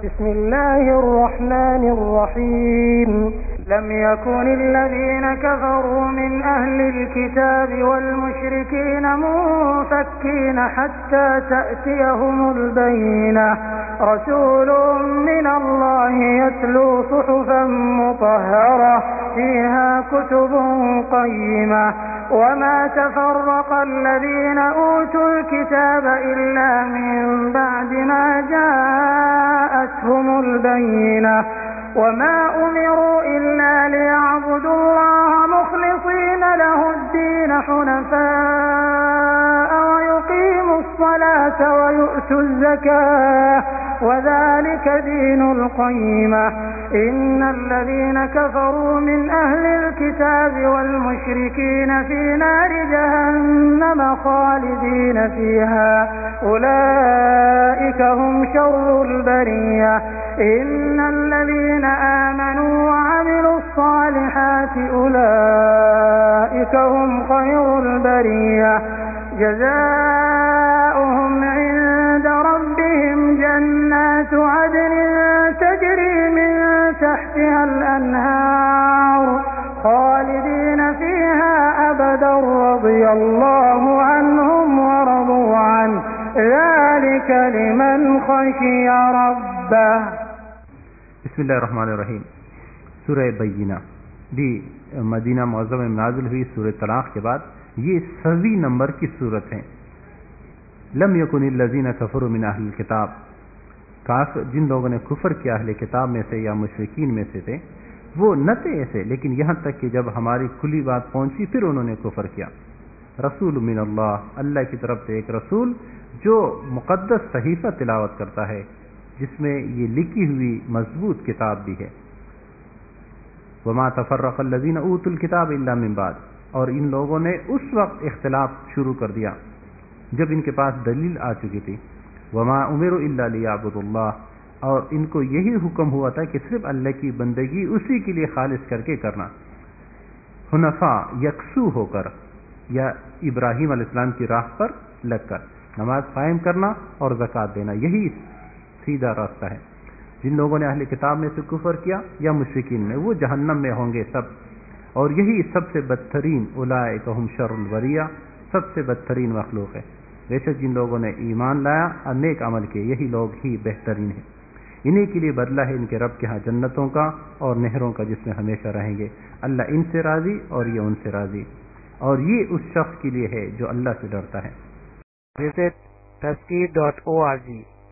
بسم الله الرحمن الرحيم لم يكن الذين كفروا من أهل الكتاب والمشركين منفكين حتى تأتيهم البينة رسول من الله يتلو صحفا مطهرة فيها كتب قيمة وما تفرق الذين أوتوا الكتاب إلا من بعد ما جاءتهم البينة وما أمروا إلا ليعبدوا الله مخلصين له الدين حنفاء ويقيموا الصلاة ويؤتوا الزكاة وذلك دين القيمة إن الذين كفروا من أهل الكتاب والمشركين في نار جهنم خالدين فيها أولئك هم شر البرية إن الذين آمنوا وعملوا الصالحات أولئك هم خير البرية جزاؤهم عند ربهم جنات عدن تجري من تحتها الأنهار خالدين فيها أبدا رضي الله عنهم ورضوا عنه ذلك لمن خشي ربه. بسم اللہ الرحمن الرحیم. سورہ بینہ دی مدینہ معظمہ میں نازل ہوئی سورہ طلاق کے بعد یہ 100 نمبر کی صورت ہے. لم یکن الذین کفروا من اہل الکتاب، کافر جن لوگوں نے کفر کیا اہل کتاب میں سے یا مشرکین میں سے تھے وہ نہ تھے ایسے، لیکن یہاں تک کہ جب ہماری کھلی بات پہنچی پھر انہوں نے کفر کیا. رسول من اللہ، اللہ کی طرف سے ایک رسول جو مقدس صحیفہ تلاوت کرتا ہے جس میں یہ لکھی ہوئی مضبوط کتاب بھی ہے. وما تفرق الذین اوتوا الکتاب الا من بعد، اور ان لوگوں نے اس وقت اختلاف شروع کر دیا جب ان کے پاس دلیل آ چکی تھی. وما امروا الا لیعبدوا اللہ، اور ان کو یہی حکم ہوا تھا کہ صرف اللہ کی بندگی اسی کے لیے خالص کر کے کرنا، حنفاء یکسو ہو کر یا ابراہیم علیہ السلام کی راہ پر لگ کر نماز قائم کرنا اور زکوٰۃ دینا، یہی سیدھا راستہ ہے. جن لوگوں نے اہل کتاب میں سے کفر کیا یا مشرکین میں وہ جہنم میں ہوں گے سب، اور یہی سب سے بدترین اولئک هم شر البریہ، سب سے بدترین مخلوق ہے. بے شک جن لوگوں نے ایمان لایا اور نیک عمل کیے یہی لوگ ہی بہترین ہیں. انہی کے لیے بدلہ ہے ان کے رب کے ہاں جنتوں کا اور نہروں کا جس میں ہمیشہ رہیں گے. اللہ ان سے راضی اور یہ ان سے راضی، اور یہ اس شخص کے لیے ہے جو اللہ سے ڈرتا ہے. visit taskeer.org